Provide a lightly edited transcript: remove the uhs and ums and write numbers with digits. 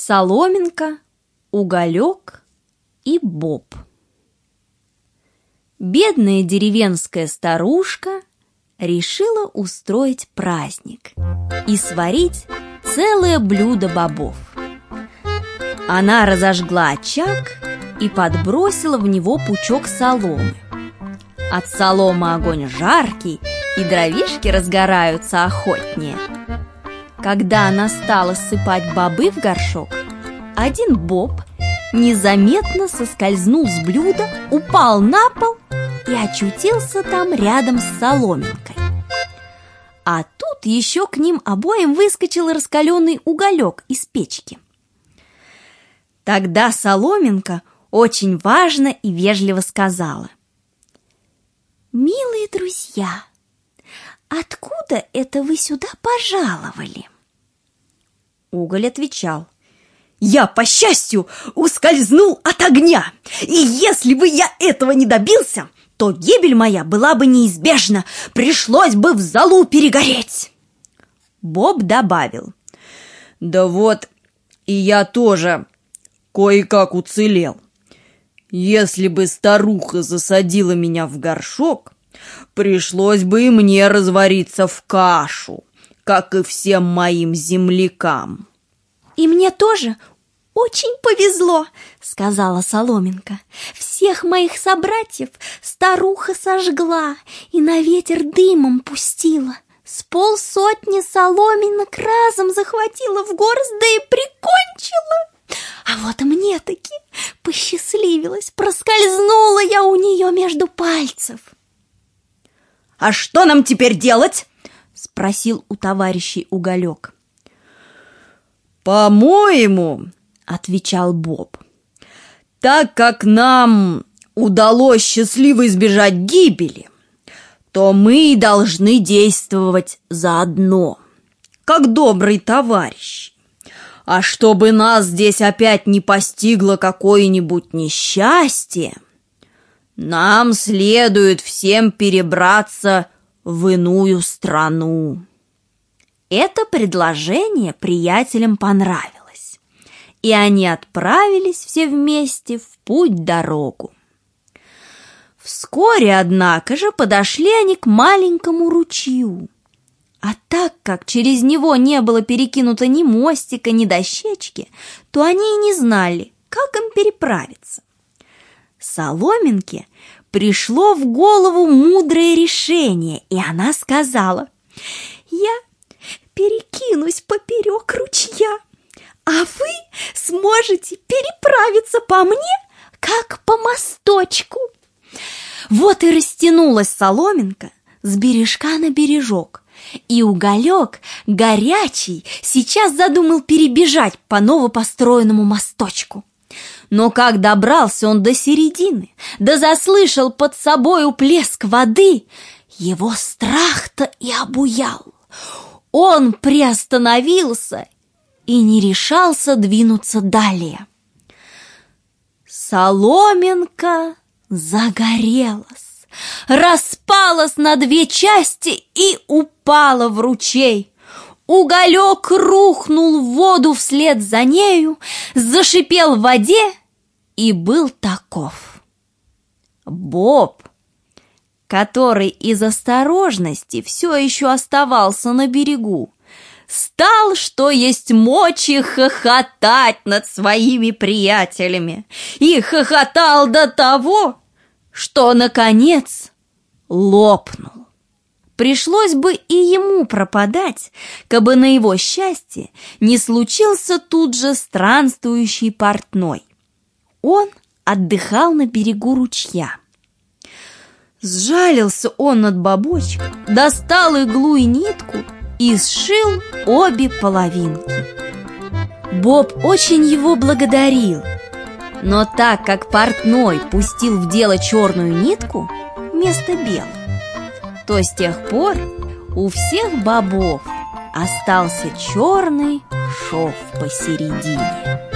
Соломинка, Уголек и Боб. Бедная деревенская старушка решила устроить праздник и сварить целое блюдо бобов. Она разожгла очаг и подбросила в него пучок соломы. От соломы огонь жаркий, и дровишки разгораются охотнее. Когда она стала ссыпать бобы в горшок, один боб незаметно соскользнул с блюда, упал на пол и очутился там рядом с соломинкой. А тут еще к ним обоим выскочил раскаленный уголек из печки. Тогда соломинка очень важно и вежливо сказала: «Милые друзья, откуда это вы сюда пожаловали?» Уголь отвечал: «Я, по счастью, ускользнул от огня, и если бы я этого не добился, то гибель моя была бы неизбежна, пришлось бы в золу перегореть». Боб добавил: «Да вот и я тоже кое-как уцелел. Если бы старуха засадила меня в горшок, пришлось бы и мне развариться в кашу, как и всем моим землякам». «И мне тоже очень повезло», — сказала соломинка. «Всех моих собратьев старуха сожгла и на ветер дымом пустила. С полсотни соломинок разом захватила в горсть, да и прикончила. А вот мне-таки посчастливилось, проскользнула я у нее между пальцев». «А что нам теперь делать?» — спросил у товарищей Уголек. «По-моему, — отвечал Боб, — так как нам удалось счастливо избежать гибели, то мы должны действовать заодно, как добрый товарищ. А чтобы нас здесь опять не постигло какое-нибудь несчастье, нам следует всем перебраться в иную страну». Это предложение приятелям понравилось, и они отправились все вместе в путь-дорогу. Вскоре, однако же, подошли они к маленькому ручью, а так как через него не было перекинуто ни мостика, ни дощечки, то они и не знали, как им переправиться. Соломинке пришло в голову мудрое решение, и она сказала: «Я перекинусь поперек ручья, а вы сможете переправиться по мне, как по мосточку». Вот и растянулась соломинка с бережка на бережок, и Уголек, горячий, сейчас задумал перебежать по новопостроенному мосточку. Но как добрался он до середины, да заслышал под собою плеск воды, его страх-то и обуял. Он приостановился и не решался двинуться далее. Соломинка загорелась, распалась на две части и упала в ручей. Уголек рухнул в воду вслед за нею, зашипел в воде и был таков. Боб, который из осторожности все еще оставался на берегу, стал, что есть мочи, хохотать над своими приятелями и хохотал до того, что, наконец, лопнул. Пришлось бы и ему пропадать, кабы на его счастье не случился тут же странствующий портной. Он отдыхал на берегу ручья. Сжалился он над бобочком, достал иглу и нитку и сшил обе половинки. Боб очень его благодарил, но так как портной пустил в дело черную нитку вместо белой, то с тех пор у всех бобов остался черный шов посередине.